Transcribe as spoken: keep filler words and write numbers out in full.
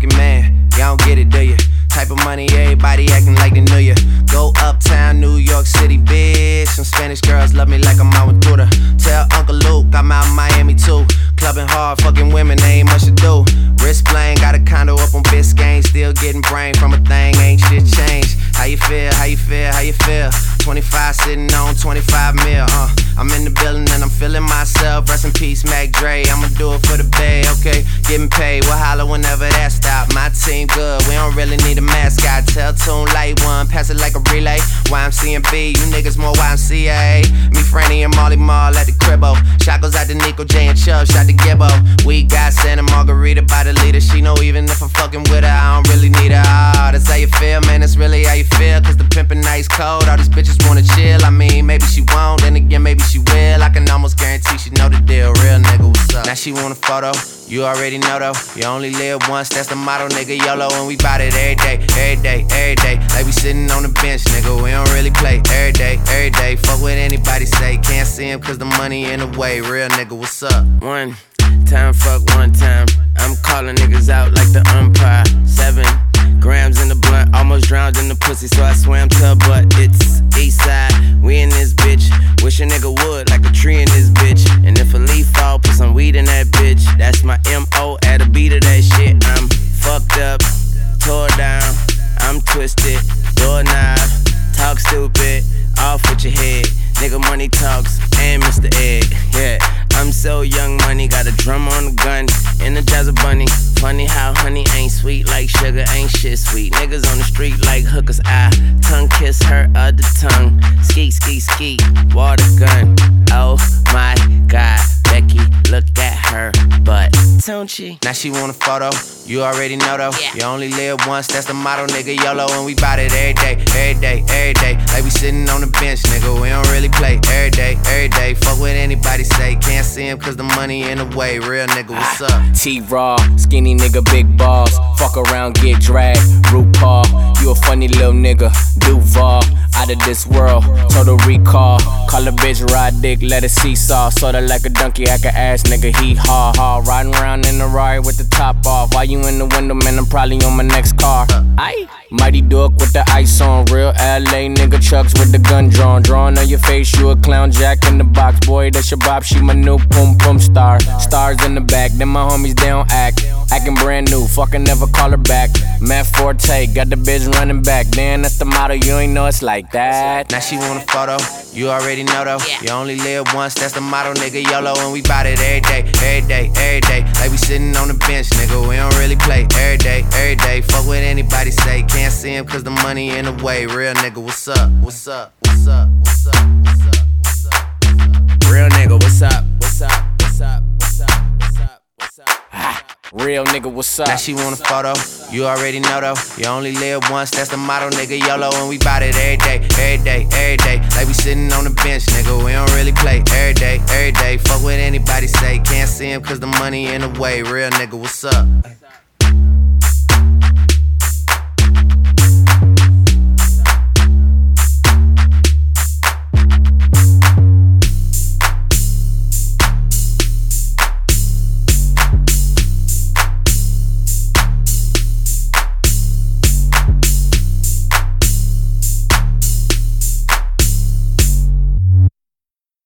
fucking man. Y'all don't get it, do ya? Type of money, everybody acting like they knew ya. Go uptown, New York City, bitch. Some Spanish girls love me like I'm out with Buddha. Tell Uncle Luke I'm out in Miami too. Clubbing hard, fucking women, they ain't much to do. Wrist playing, got a condo up on Biscayne. Still getting brain from a thing, ain't shit changed. How you feel, how you feel, how you feel? twenty-five sitting on twenty-five mil, uh I'm in the building and I'm feeling myself. Rest in peace, Mac Dre, I'ma do it for the bay, okay? Getting paid, we'll holler whenever that stop. My team good, we don't really need a mascot. Tell Tune Light One, pass it like a relay. Y M C and B, you niggas more Y M C A. Me, Franny, and Molly Mall at the cribbo. Shot goes out to Nico J and Chubb, shot to Gibbo. We got Santa Margarita by the leader. She know even if I'm fucking with her, I don't really need her. Oh, that's how you feel, man, that's really how you feel. Cause the pimpin' nice cold, all these bitches wanna chill. I mean, maybe she won't, then again, maybe she will. I can almost guarantee she know the deal. Real nigga, what's up? Now she want a photo, you already know though. You only live once, that's the motto, nigga. YOLO, and we bout it every day, every day, every day. Like we sitting on the bench, nigga. We don't really play every day, every day. Fuck what anybody say, can't see him cause the money in the way. Real nigga, what's up? One time, fuck one time. I'm calling niggas out like the umpire. Seven grams in the blunt, almost drowned in the pussy, so I swam to her butt. It's east side, we in this bitch. Wish a nigga would, like a tree in this bitch. And if a leaf fall, put some weed in that bitch. That's my M O at a beat of that shit. I'm fucked up, tore down, I'm twisted, doorknob, talk stupid, off with your head. Nigga money talks, and Mister Ed, yeah. I'm so young money, got a drum on the gun, Energizer bunny. Funny how honey ain't sweet like sugar, ain't shit sweet. Niggas on the street like hookers, I tongue kiss her other tongue. Skeet, skeet, skeet, water gun. Oh my God, Becky, look at her butt, don't she? Now she want a photo, you already know though. Yeah. You only live once, that's the motto, nigga. YOLO, and we bout it every day, every day, every day. Like we sitting on the bench, nigga. We don't really play every day, every day. Fuck what anybody say, can't see him cause the money in the way. Real nigga, what's up? T-Raw, skinny nigga, big balls. Fuck around, get dragged. RuPaul, you a funny little nigga. Duval, out of this world. Total recall. Call a bitch, ride dick, let it seesaw. Sorta like a donkey, act a ass nigga. He haw haw. Riding around in the Rari with the top off. While you in the window, man, I'm probably on my next car. Aye. Mighty Duck with the ice on. Real L A nigga, Chucks with the gun drawn. Drawing on your face, you a clown. Jack in the box, boy, that's your bop. She my new pum pum star. Stars in the back, then my homies, they don't act. Acting brand new, fucking never call her back. Matt Forte, got the bitch running back. Damn, that's the motto, you ain't know it's like that. Now she want a photo, you already know though. You only live once, that's the motto, nigga. YOLO, and we bout it every day, every day, every day. Like we sitting on the bench, nigga. We don't really play every day, every day. Fuck what anybody say, can't see him cause the money in the way. Real nigga, what's up? What's up? What's up? What's up? What's up? What's up? Real nigga, what's up? What's up? What's up? What's up? What's up? What's up? Ah, real nigga, what's up? Now she want a photo, you already know though. You only live once, that's the motto, nigga. YOLO, and we bout it every day, every day, every day. Like we sitting on the bench, nigga. We don't really play every day, every day. Fuck what anybody say, can't see him cause the money in the way. Real nigga, what's up?